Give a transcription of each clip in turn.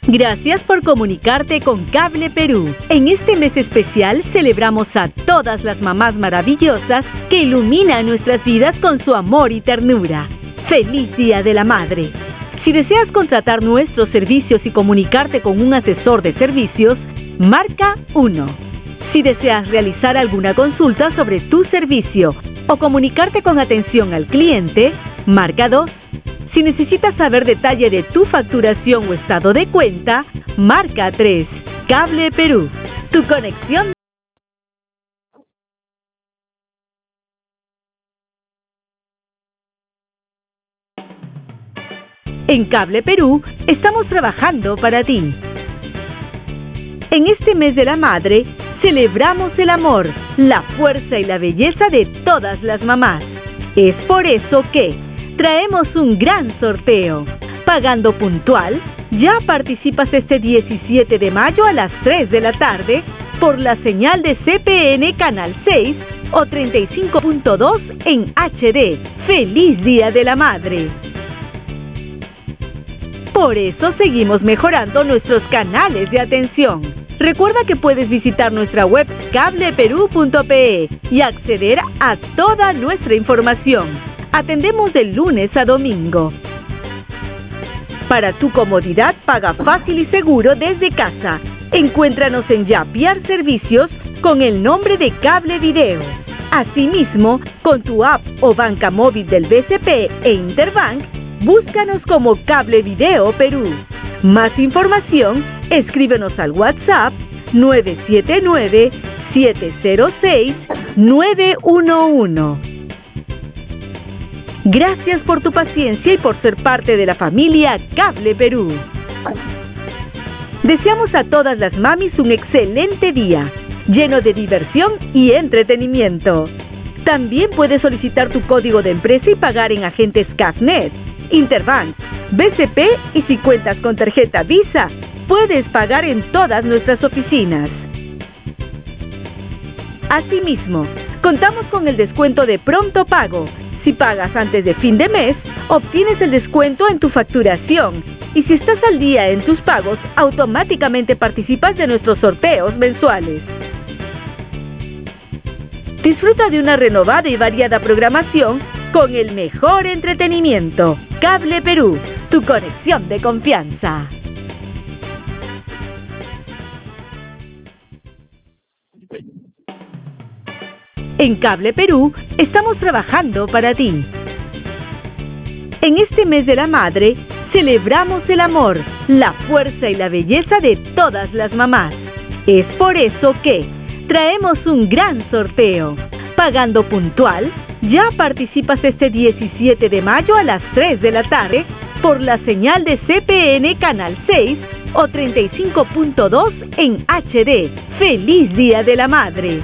Gracias por comunicarte con Cable Perú. En este mes especial celebramos a todas las mamás maravillosas que iluminan nuestras vidas con su amor y ternura. ¡Feliz Día de la Madre! Si deseas contratar nuestros servicios y comunicarte con un asesor de servicios, marca 1. Si deseas realizar alguna consulta sobre tu servicio o comunicarte con atención al cliente, marca 2. Si necesitas saber detalle de tu facturación o estado de cuenta, marca 3. Cable Perú, tu conexión. En Cable Perú estamos trabajando para ti. En este mes de la madre, celebramos el amor, la fuerza y la belleza de todas las mamás. Es por eso que traemos un gran sorteo. Pagando puntual, ya participas este 17 de mayo a las 3 de la tarde por la señal de CPN Canal 6 o 35.2 en HD. ¡Feliz Día de la Madre! Por eso seguimos mejorando nuestros canales de atención. Recuerda que puedes visitar nuestra web cableperú.pe y acceder a toda nuestra información. Atendemos de lunes a domingo. Para tu comodidad, paga fácil y seguro desde casa. Encuéntranos en Yapiar Servicios con el nombre de Cable Video. Asimismo, con tu app o banca móvil del BCP e Interbank, búscanos como Cable Video Perú. Más información, escríbenos al WhatsApp 979-706-911. Gracias por tu paciencia y por ser parte de la familia Cable Perú. Deseamos a todas las mamis un excelente día, lleno de diversión y entretenimiento. También puedes solicitar tu código de empresa y pagar en agentes CAFNet, Interbank, BCP y si cuentas con tarjeta Visa, puedes pagar en todas nuestras oficinas. Asimismo, contamos con el descuento de pronto pago. Si pagas antes de fin de mes, obtienes el descuento en tu facturación. Y si estás al día en tus pagos, automáticamente participas de nuestros sorteos mensuales. Disfruta de una renovada y variada programación con el mejor entretenimiento. Cable Perú, tu conexión de confianza. En Cable Perú estamos trabajando para ti. En este mes de la madre, celebramos el amor, la fuerza y la belleza de todas las mamás. Es por eso que traemos un gran sorteo. Pagando puntual, ya participas este 17 de mayo a las 3 de la tarde por la señal de CPN Canal 6 o 35.2 en HD. ¡Feliz Día de la Madre!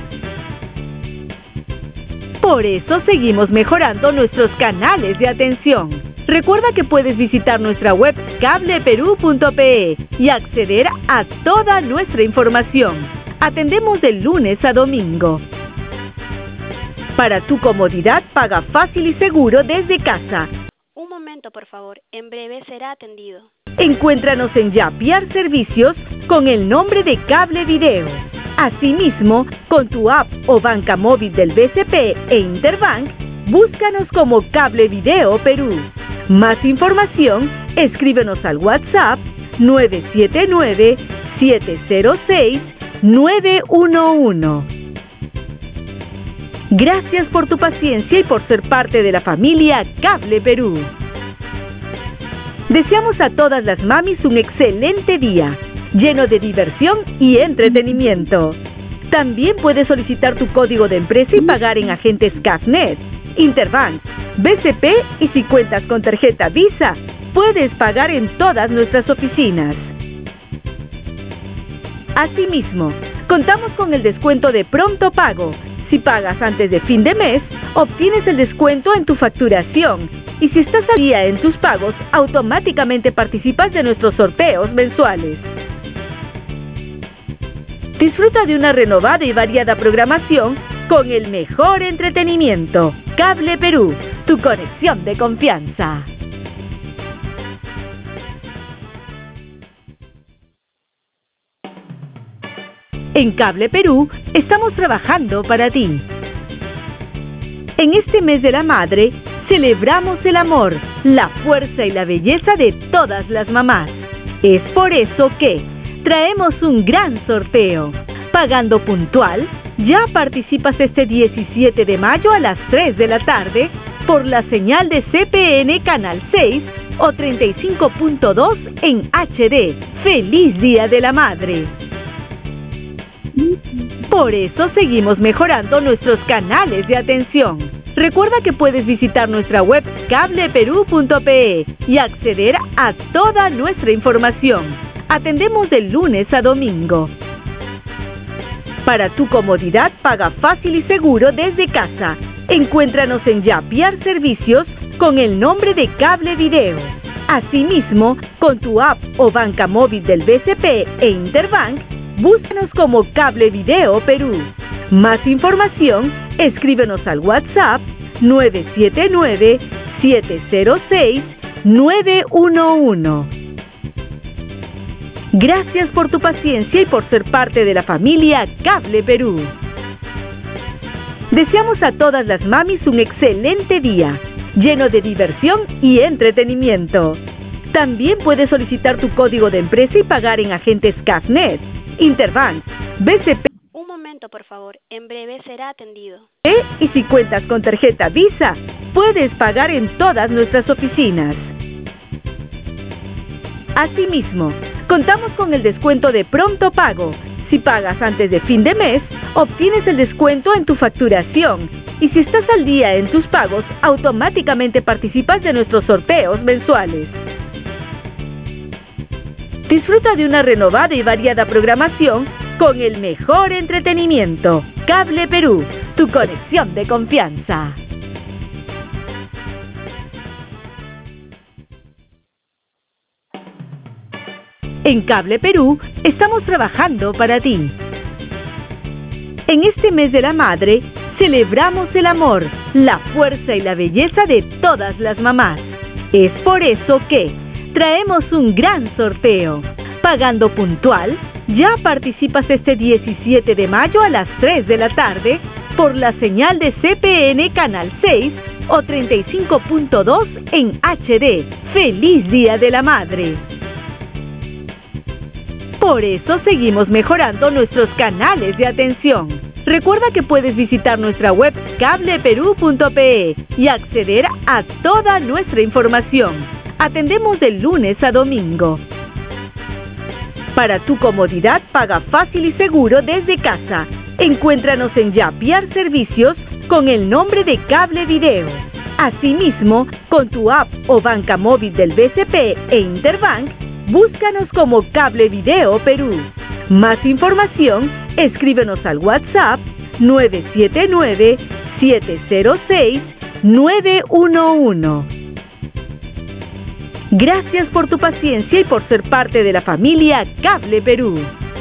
Por eso seguimos mejorando nuestros canales de atención. Recuerda que puedes visitar nuestra web cableperú.pe y acceder a toda nuestra información. Atendemos de lunes a domingo. Para tu comodidad, paga fácil y seguro desde casa. Un momento, por favor. En breve será atendido. Encuéntranos en Yapiar Servicios con el nombre de Cable Video. Asimismo, con tu app o banca móvil del BCP e Interbank, búscanos como Cable Video Perú. Más información, escríbenos al WhatsApp 979-706-911. Gracias por tu paciencia y por ser parte de la familia Cable Perú. Deseamos a todas las mamis un excelente día, lleno de diversión y entretenimiento. También puedes solicitar tu código de empresa y pagar en agentes CAFNet, Interbank, BCP y si cuentas con tarjeta Visa, puedes pagar en todas nuestras oficinas. Asimismo, contamos con el descuento de pronto pago. Si pagas antes de fin de mes, obtienes el descuento en tu facturación. Y si estás al día en tus pagos, automáticamente participas de nuestros sorteos mensuales. Disfruta de una renovada y variada programación con el mejor entretenimiento. Cable Perú, tu conexión de confianza. En Cable Perú estamos trabajando para ti. En este mes de la madre, celebramos el amor, la fuerza y la belleza de todas las mamás. Es por eso que traemos un gran sorteo. Pagando puntual, ya participas este 17 de mayo a las 3 de la tarde por la señal de CPN Canal 6 o 35.2 en HD. ¡Feliz Día de la Madre! Por eso seguimos mejorando nuestros canales de atención. Recuerda que puedes visitar nuestra web cableperú.pe y acceder a toda nuestra información. Atendemos de lunes a domingo. Para tu comodidad, paga fácil y seguro desde casa. Encuéntranos en Yapiar Servicios con el nombre de Cable Video. Asimismo, con tu app o banca móvil del BCP e Interbank, búscanos como Cable Video Perú. Más información, escríbenos al WhatsApp 979-706-911. Gracias por tu paciencia y por ser parte de la familia Cable Perú. Deseamos a todas las mamis un excelente día, lleno de diversión y entretenimiento. También puedes solicitar tu código de empresa y pagar en agentes CAFNet, Interbank, BCP. Un momento, por favor. En breve será atendido. Y si cuentas con tarjeta Visa, puedes pagar en todas nuestras oficinas. Asimismo, contamos con el descuento de pronto pago. Si pagas antes de fin de mes, obtienes el descuento en tu facturación. Y si estás al día en tus pagos, automáticamente participas de nuestros sorteos mensuales. Disfruta de una renovada y variada programación con el mejor entretenimiento. Cable Perú, tu conexión de confianza. En Cable Perú estamos trabajando para ti. En este mes de la madre, celebramos el amor, la fuerza y la belleza de todas las mamás. Es por eso que traemos un gran sorteo. Pagando puntual, ya participas este 17 de mayo a las 3 de la tarde por la señal de CPN Canal 6 o 35.2 en HD. ¡Feliz Día de la Madre! Por eso seguimos mejorando nuestros canales de atención. Recuerda que puedes visitar nuestra web cableperú.pe y acceder a toda nuestra información. Atendemos de lunes a domingo. Para tu comodidad, paga fácil y seguro desde casa. Encuéntranos en Yapiar Servicios con el nombre de Cable Video. Asimismo, con tu app o banca móvil del BCP e Interbank, búscanos como Cable Video Perú. Más información, escríbenos al WhatsApp 979-706-911. Gracias por tu paciencia y por ser parte de la familia Cable Perú.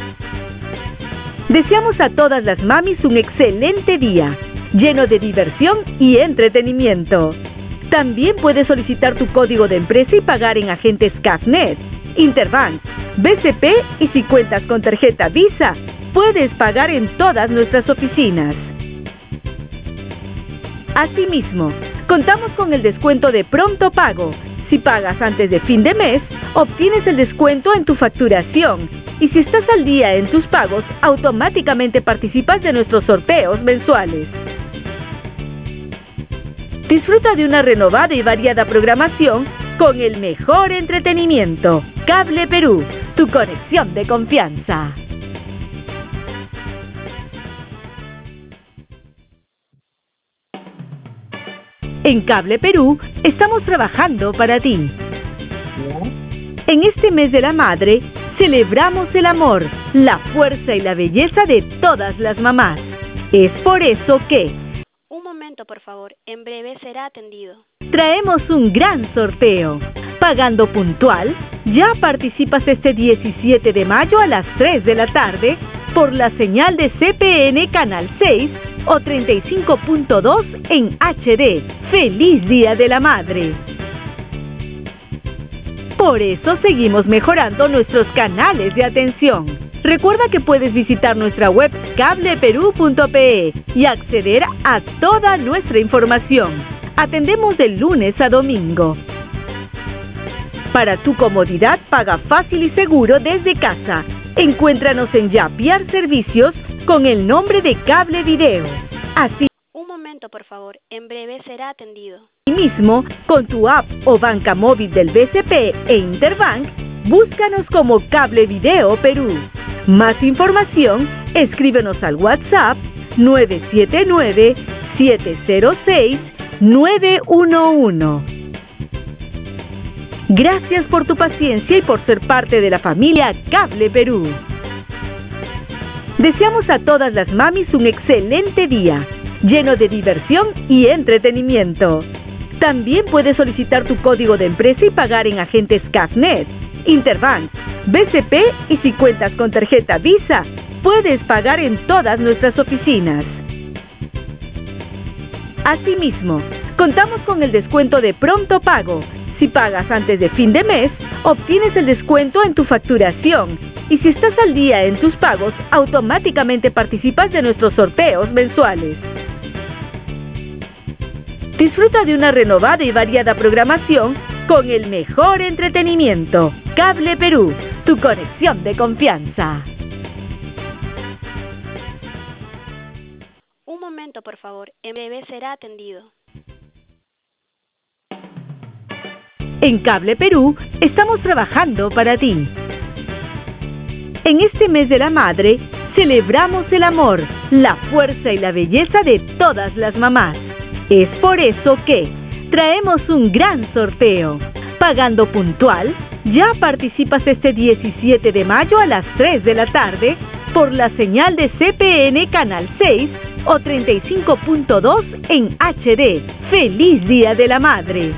Deseamos a todas las mamis un excelente día, lleno de diversión y entretenimiento. También puedes solicitar tu código de empresa y pagar en agentes CAFNet, Interbank, BCP y si cuentas con tarjeta Visa, puedes pagar en todas nuestras oficinas. Asimismo, contamos con el descuento de pronto pago. Si pagas antes de fin de mes, obtienes el descuento en tu facturación. Y si estás al día en tus pagos, automáticamente participas de nuestros sorteos mensuales. Disfruta de una renovada y variada programación con el mejor entretenimiento. Cable Perú, tu conexión de confianza. En Cable Perú estamos trabajando para ti. En este mes de la madre, celebramos el amor, la fuerza y la belleza de todas las mamás. Es por eso que... Un momento, por favor. En breve será atendido. Traemos un gran sorteo. Pagando puntual, ya participas este 17 de mayo a las 3 de la tarde por la señal de CPN Canal 6 o 35.2 en HD. ¡Feliz Día de la Madre! Por eso seguimos mejorando nuestros canales de atención. Recuerda que puedes visitar nuestra web cableperú.pe y acceder a toda nuestra información. Atendemos de lunes a domingo. Para tu comodidad, paga fácil y seguro desde casa. Encuéntranos en Yapiar Servicios con el nombre de Cable Video. Así Un momento, por favor. En breve será atendido. mismo, con tu app o banca móvil del BCP e Interbank, búscanos como Cable Video Perú. Más información, escríbenos al WhatsApp 979-706-911. Gracias por tu paciencia y por ser parte de la familia Cable Perú. Deseamos a todas las mamis un excelente día, lleno de diversión y entretenimiento. También puedes solicitar tu código de empresa y pagar en agentes CAFNet, Interbank, BCP y si cuentas con tarjeta Visa, puedes pagar en todas nuestras oficinas. Asimismo, contamos con el descuento de pronto pago. Si pagas antes de fin de mes, obtienes el descuento en tu facturación. Y si estás al día en tus pagos, automáticamente participas de nuestros sorteos mensuales. Disfruta de una renovada y variada programación con el mejor entretenimiento. Cable Perú, tu conexión de confianza. Un momento, por favor. En breve será atendido. En Cable Perú estamos trabajando para ti. En este mes de la madre, celebramos el amor, la fuerza y la belleza de todas las mamás. Es por eso que traemos un gran sorteo. Pagando puntual, ya participas este 17 de mayo a las 3 de la tarde por la señal de CPN Canal 6 o 35.2 en HD. ¡Feliz Día de la Madre!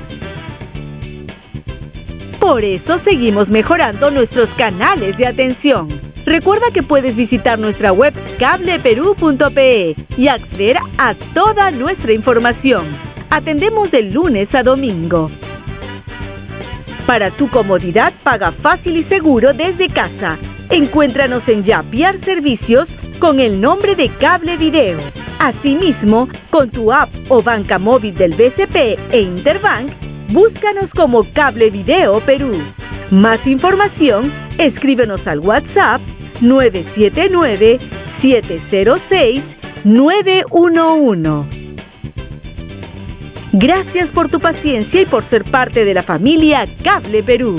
Por eso seguimos mejorando nuestros canales de atención. Recuerda que puedes visitar nuestra web cableperú.pe y acceder a toda nuestra información. Atendemos de lunes a domingo. Para tu comodidad, paga fácil y seguro desde casa. Encuéntranos en Yapiar Servicios con el nombre de Cable Video. Asimismo, con tu app o banca móvil del BCP e Interbank, búscanos como Cable Video Perú. Más información, escríbenos al WhatsApp 979-706-911. Gracias por tu paciencia y por ser parte de la familia Cable Perú.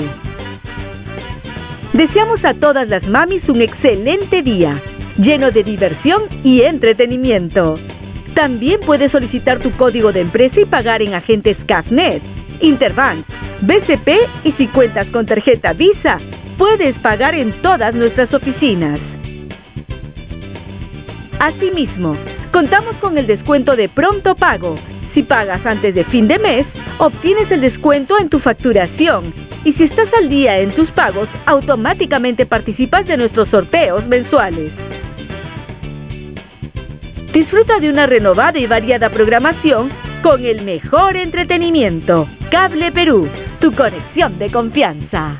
Deseamos a todas las mamis un excelente día, lleno de diversión y entretenimiento. También puedes solicitar tu código de empresa y pagar en agentes CAFNet, Interbank, BCP y si cuentas con tarjeta Visa, puedes pagar en todas nuestras oficinas. Asimismo, contamos con el descuento de pronto pago. Si pagas antes de fin de mes, obtienes el descuento en tu facturación. Y si estás al día en tus pagos, automáticamente participas de nuestros sorteos mensuales. Disfruta de una renovada y variada programación con el mejor entretenimiento. Cable Perú, tu conexión de confianza.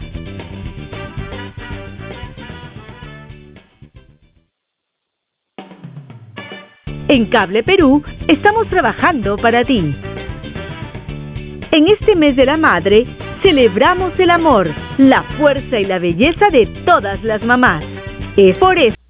En Cable Perú estamos trabajando para ti. En este mes de la madre, celebramos el amor, la fuerza y la belleza de todas las mamás. Es por eso